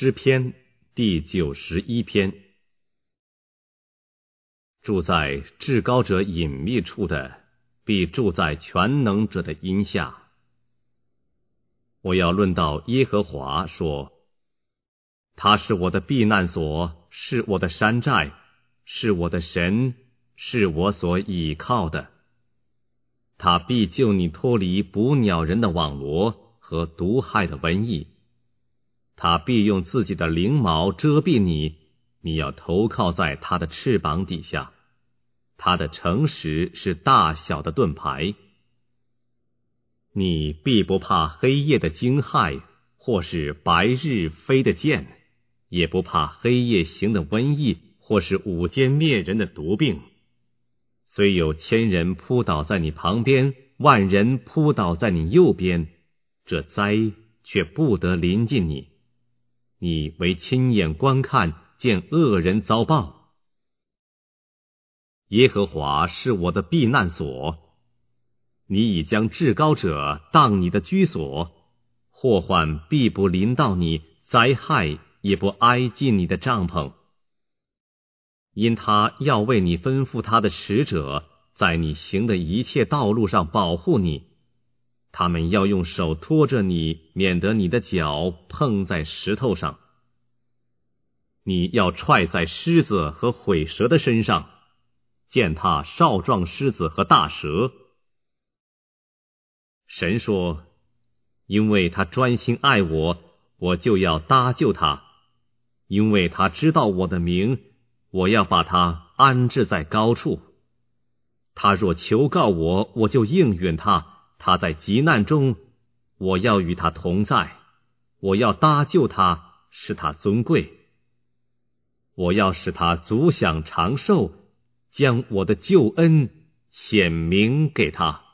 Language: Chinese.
诗篇第91篇。住在至高者隐秘处的，必住在全能者的荫下。我要论到耶和华说，他是我的避难所，是我的山寨，是我的神，是我所倚靠的。他必救你脱离捕鸟人的网罗和毒害的瘟疫。他必用自己的翎毛遮蔽你，你要投靠在他的翅膀底下。他的诚实是大小的盾牌。你必不怕黑夜的惊骇，或是白日飞的箭，也不怕黑夜行的瘟疫，或是午间灭人的毒病。虽有1000人扑倒在你旁边，10000人扑倒在你右边，这灾却不得临近你。你为亲眼观看，见恶人遭报。耶和华是我的避难所，你已将至高者当你的居所，祸患必不临到你，灾害也不挨近你的帐篷。因他要为你吩咐他的使者，在你行的一切道路上保护你。他们要用手托着你，免得你的脚碰在石头上。你要踹在狮子和毁蛇的身上，践踏少壮狮子和大蛇。神说，因为他专心爱我，我就要搭救他；因为他知道我的名，我要把他安置在高处。他若求告我，我就应允他；他在急难中，我要与他同在。我要搭救他，使他尊贵。我要使他足享长寿，将我的救恩显明给他。